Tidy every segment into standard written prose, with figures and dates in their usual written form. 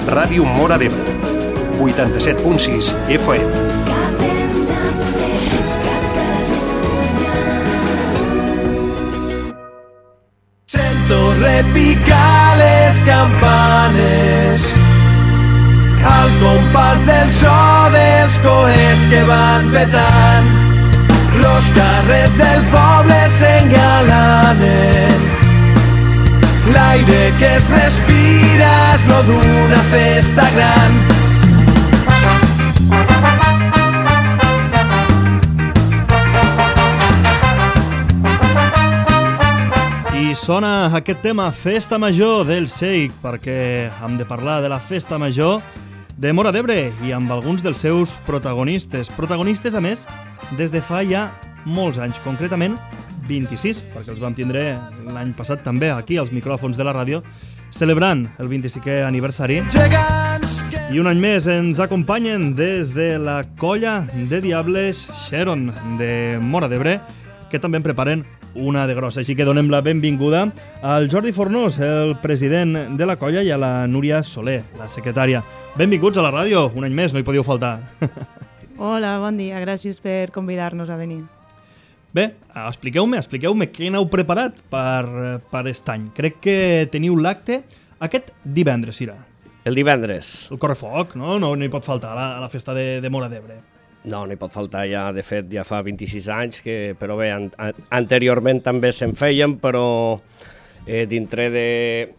Ràdio Móra d'Ebre, 87.6 FM. Sento repicar les campanes al compàs del so dels coets que van petant. Los carrers del poble s'engalanen. L'aire que es respira és lo d'una festa gran. I sona aquest tema, Festa Major del Sheik, perquè hem de parlar de la Festa Major de Móra d'Ebre i amb alguns dels seus protagonistes. Protagonistes, a més, des de fa ja molts anys, concretament 26, perquè els vam tindre l'any passat també aquí als micròfons de la ràdio, celebrant el 25è aniversari. I un any més ens acompanyen des de la colla de Diables Xeron de Móra d'Ebre, que també en preparen una de grossa. Així que donem la benvinguda al Jordi Fornós, el president de la colla, i a la Núria Soler, la secretària. Benvinguts a la ràdio, un any més, no hi podíeu faltar. Hola, bon dia, gràcies per convidar-nos a venir. Bé, expliqueu-me què n'heu preparat per aquest any. Crec que teniu l'acte aquest divendres, Sira. El divendres. El correfoc, no? No hi pot faltar a la festa de Móra d'Ebre. No hi pot faltar, ja, de fet, ja fa 26 anys, però bé, anteriorment també se'n feien, però dintre de...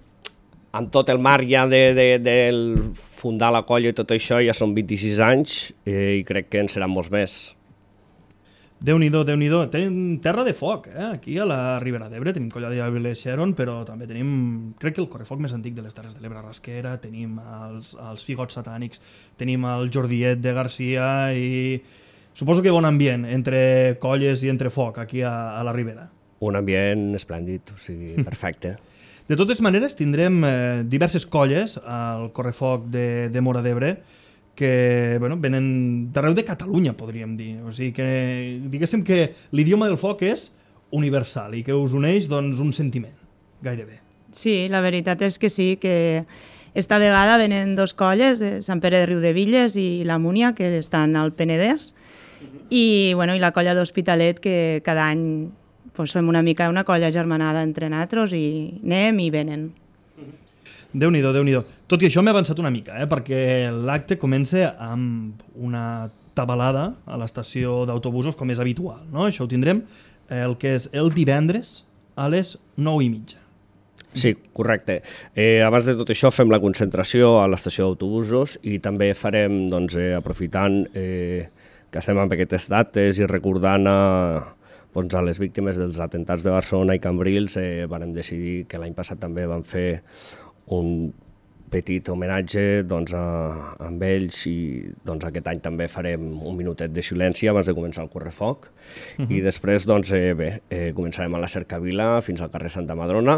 amb tot el marc ja del fundar la colla i tot això, ja són 26 anys i crec que en seran molts més. Déu-n'hi-do, Déu-n'hi-do. Tenim terra de foc, aquí a la Ribera d'Ebre. Tenim colla de Diables Xeron, però també tenim, crec que el correfoc més antic de les Terres de l'Ebre, Rasquera, tenim els Figots Satànics, tenim el Jordiet de Garcia i suposo que bon ambient entre colles i entre foc aquí a la Ribera. Un ambient esplèndid, o sigui, perfecte. De totes maneres, tindrem diverses colles al correfoc de Móra d'Ebre que venen d'arreu de Catalunya, podríem dir. O sigui que, diguéssim que l'idioma del foc és universal i que us uneix un sentiment, gairebé. Sí, la veritat és que sí, que esta vegada venen dos colles, Sant Pere de Riudevilles i la Múnia, que estan al Penedès, i la colla d'Hospitalet, que cada any som una mica una colla germanada entre nosaltres i anem i venen. Déu-n'hi-do, Déu-n'hi-do. Tot i això m'he avançat una mica, perquè l'acte comença amb una tabalada a l'estació d'autobusos, com és habitual, no? Això ho tindrem el que és el divendres a les 9:30. Sí, correcte. Abans de tot això fem la concentració a l'estació d'autobusos i també farem, aprofitant que estem amb aquestes dates i recordant a les víctimes dels atentats de Barcelona i Cambrils, vam decidir que l'any passat també vam fer un petit homenatge amb ells i aquest any també farem un minutet de silenci abans de començar el correfoc i després començarem a la Cercavila fins al carrer Santa Madrona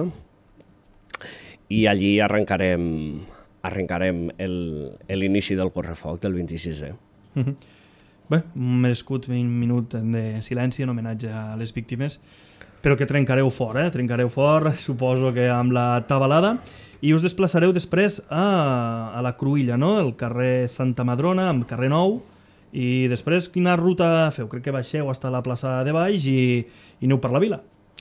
i allí arrencarem l'inici del correfoc del 26è. Bé, un merescut minut de silenci en homenatge a les víctimes, però que trencareu fort, suposo que amb la tabalada, i us desplaçareu després a la Cruïlla, no? El carrer Santa Madrona, amb carrer Nou, i després quina ruta feu? Crec que baixeu fins a la plaça de Baix i aneu per la vila.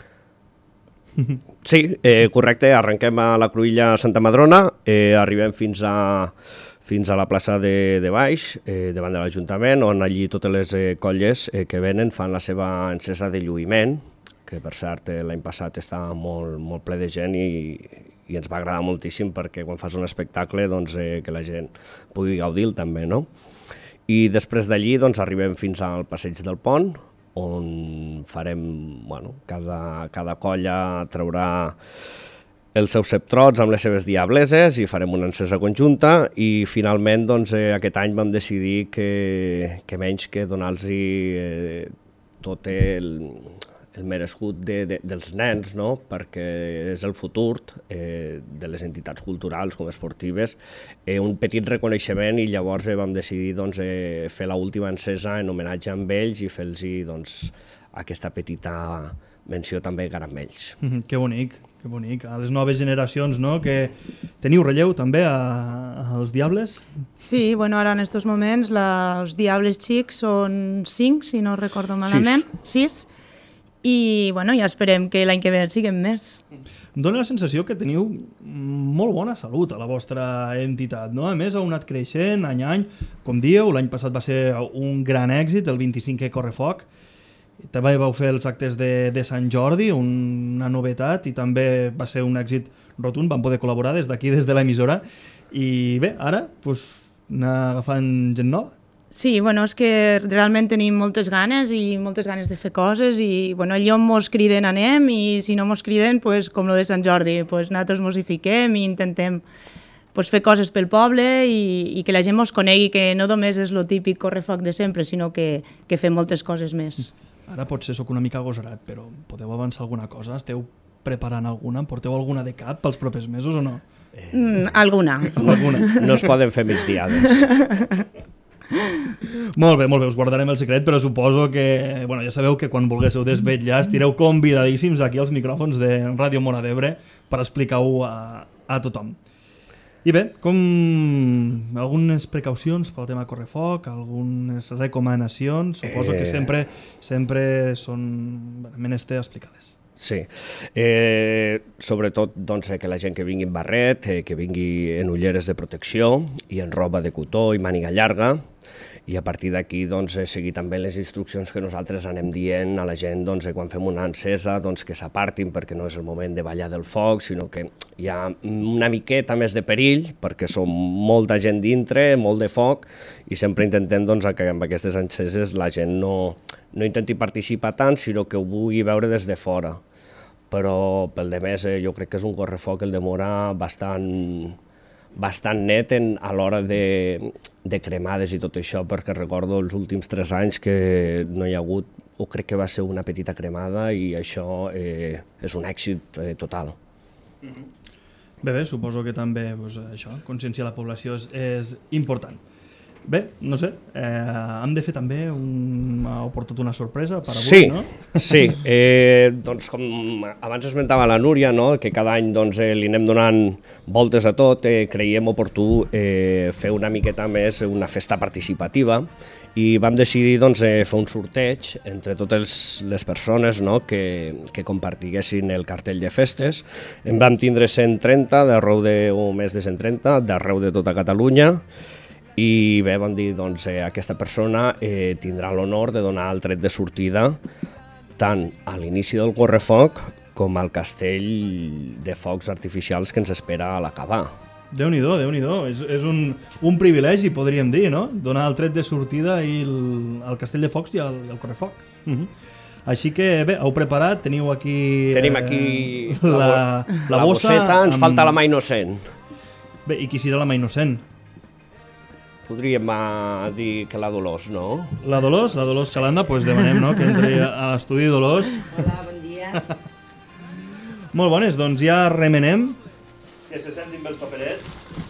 Sí, correcte, arrenquem a la Cruïlla Santa Madrona, arribem fins a la plaça de Baix, davant de l'Ajuntament, on allí totes les colles que venen fan la seva encesa de lluïment, que per cert l'any passat estava molt ple de gent i ens va agradar moltíssim perquè quan fas un espectacle que la gent pugui gaudir també, no? I després d'allí arribem fins al Passeig del Pont, on farem, cada colla traurà els seus ceptrots amb les seves diableses i farem una encesa conjunta i finalment aquest any vam decidir que menys que donar-los tot el merescut dels nens, no? Perquè és el futur de les entitats culturals com esportives, un petit reconeixement i llavors vam decidir fer l'última encesa en homenatge amb ells i fer-los aquesta petita menció també encara amb ells. Que bonic, Que bonic. A les noves generacions, no? Que teniu relleu també als Diables? Sí, bueno, ara en estos moments els Diables xics són 5, si no recordo malament. 6. I bueno, ja esperem que l'any que ve siguem més. Dóna la sensació que teniu molt bona salut a la vostra entitat, no? A més, heu anat creixent any a any. Com dieu, l'any passat va ser un gran èxit, el 25è Correfoc. També vau fer els actes de Sant Jordi, una novetat, i també va ser un èxit rotund, vam poder col·laborar des d'aquí, des de l'emissora, i bé, ara anar agafant gent nova. Sí, bueno, és que realment tenim moltes ganes de fer coses i bueno, allà on mos criden anem i si no mos criden, pues, com lo de Sant Jordi, pues, nosaltres mos hi fiquem i intentem pues, fer coses pel poble i que la gent mos conegui, que no només és lo típic Correfoc de sempre, sinó que fem moltes coses més. Ara potser sóc una mica agosarat, però podeu avançar alguna cosa? Esteu preparant alguna? Porteu alguna de cap pels propers mesos o no? Alguna. No es poden fer migdiades. Molt bé, us guardarem el secret, però suposo que, bueno, ja sabeu que quan volguéssiu desvetllar estireu convidadíssims aquí als micròfons de Ràdio Móra d'Ebre per explicar-ho a tothom. I bé, com algunes precaucions pel tema Correfoc, algunes recomanacions, suposo que sempre són menester explicades. Sí, sobretot doncs, que la gent que vingui en barret, que vingui en ulleres de protecció i en roba de cotó i màniga llarga, i a partir d'aquí doncs, seguir també les instruccions que nosaltres anem dient a la gent doncs, quan fem una encesa doncs, que s'apartin perquè no és el moment de ballar del foc, sinó que hi ha una miqueta més de perill perquè som molta gent dintre, molt de foc, i sempre intentem doncs, que amb aquestes enceses la gent no intenti participar tant, sinó que ho vulgui veure des de fora. Però pel de més jo crec que és un correfoc el de Móra bastant net a l'hora de cremades i tot això, perquè recordo els últims 3 anys que no hi ha hagut, o crec que va ser una petita cremada, i això és un èxit total. Bé, suposo que també això, conscienciar la població és important. Bé, no sé, hem de fer també una sorpresa per avui, sí, no? Sí, doncs com abans esmentava la Núria, no? Que cada any doncs, li anem donant voltes a tot, creiem oportú fer una miqueta més una festa participativa i vam decidir doncs, fer un sorteig entre totes les persones, no? que compartiguessin el cartell de festes. En vam tindre 130, més de 130, d'arreu de tota Catalunya, i bé, vam dir, doncs, aquesta persona tindrà l'honor de donar el tret de sortida tant a l'inici del correfoc com al castell de focs artificials que ens espera a l'acabar. Déu-n'hi-do, Déu-n'hi-do. És un privilegi, podríem dir, no? Donar el tret de sortida i el castell de focs i el correfoc. Així que, bé, heu preparat, teniu aquí... Tenim aquí la bosseta, ens falta la mà innocent. Bé, i qui serà la mà innocent? Podríem dir que la Dolors, no? La Dolors Calanda, doncs demanem, no?, que entri a l'estudi Dolors. Hola, bon dia. Molt bones, doncs ja remenem. Que se sentin bé el paperet.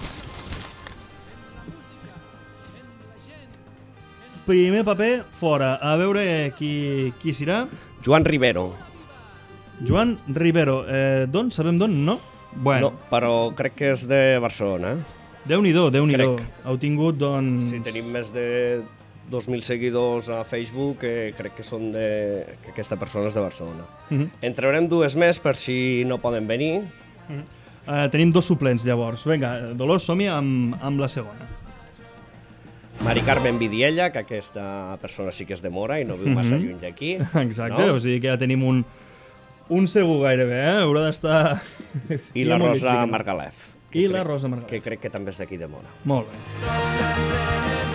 Primer paper, fora. A veure qui serà. Joan Rivero. Joan Rivero. D'on? Sabem d'on, no? Bueno. No, però crec que és de Barcelona. Déu-n'hi-do, Déu-n'hi-do. Crec. Heu tingut, doncs... Sí, tenim més de 2.000 seguidors a Facebook, que crec que són que aquesta persona és de Barcelona. En traurem 2 més per si no poden venir. Tenim 2 suplents, llavors. Vinga, Dolors, som-hi amb la segona. Mari Carmen Vidiella, que aquesta persona sí que és de Móra i no viu massa lluny d'aquí. Exacte, no? O sigui que ja tenim un segur gairebé, Haurà d'estar... I la Rosa Margalef. I la Rosa Margalef. Que crec que també és d'aquí de Móra. Molt bé.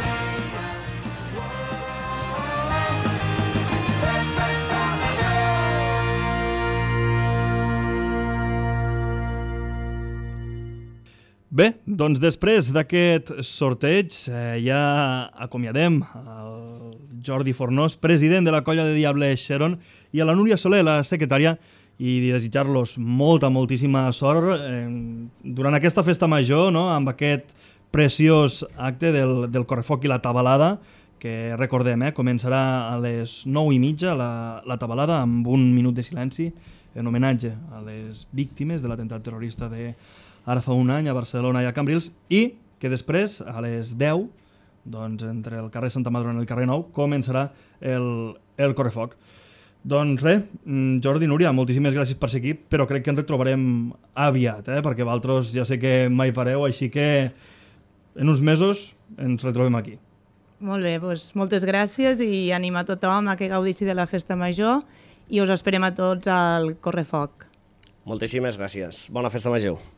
Bé, doncs després d'aquest sorteig ja acomiadem el Jordi Fornós, president de la colla de Diables Xeron, i a la Núria Soler, la secretària, i desitjar-los moltíssima sort durant aquesta festa major, no?, amb aquest preciós acte del correfoc i la tabalada, que recordem, començarà a les 9:30 la tabalada amb 1 minut de silenci en homenatge a les víctimes de l'atemptat terrorista d'ara fa un any a Barcelona i a Cambrils, i que després, a les 10, doncs, entre el carrer Santa Madrona i el carrer Nou, començarà el correfoc. Doncs res, Jordi, Núria, moltíssimes gràcies per ser aquí, però crec que ens retrobarem aviat, perquè vosaltres ja sé que mai pareu, així que en uns mesos ens retrobem aquí. Molt bé, doncs moltes gràcies i animar tothom a que gaudeixi de la Festa Major i us esperem a tots al correfoc. Moltíssimes gràcies. Bona Festa Major.